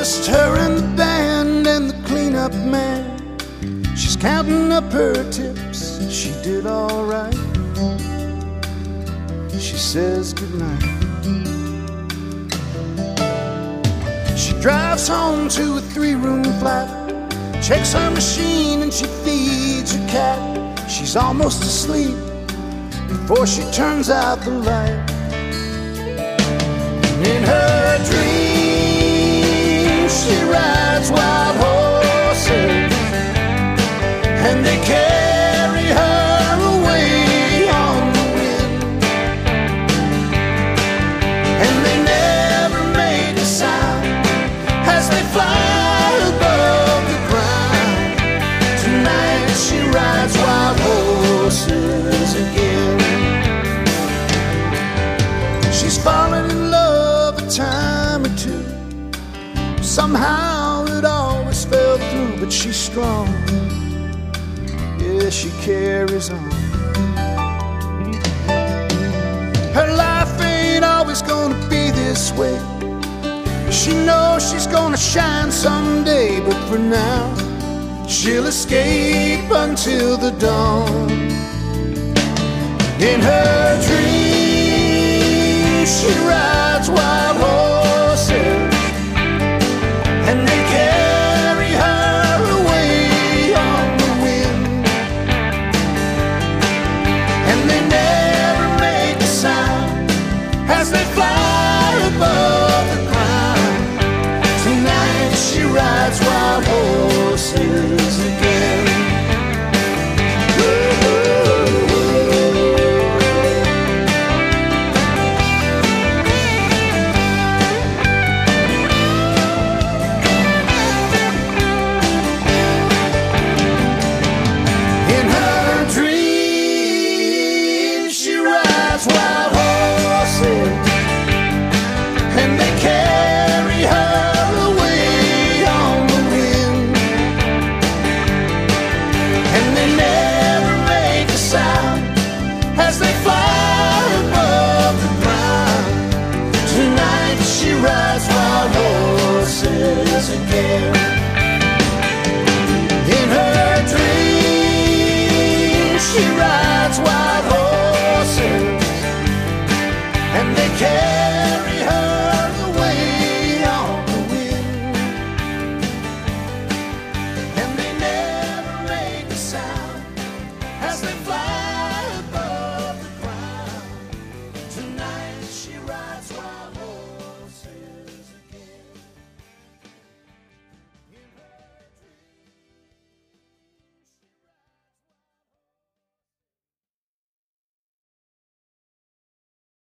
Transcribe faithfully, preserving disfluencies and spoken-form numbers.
just her and the band and the cleanup man. She's counting up her tips, she did all right. She says goodnight. She drives home to a three-room flat, checks her machine and she feeds her cat. She's almost asleep before she turns out the light. And in her dreams she rides wild horses, and they carry her away on the wind. And they never make a sound as they fly above the ground. Tonight she rides wild horses again. She's fallen in love a time or two. Somehow it always fell through, but she's strong. Yeah, she carries on. Her life ain't always gonna be this way. She knows she's gonna shine someday, but for now she'll escape until the dawn. In her dreams she rides wild horses, and they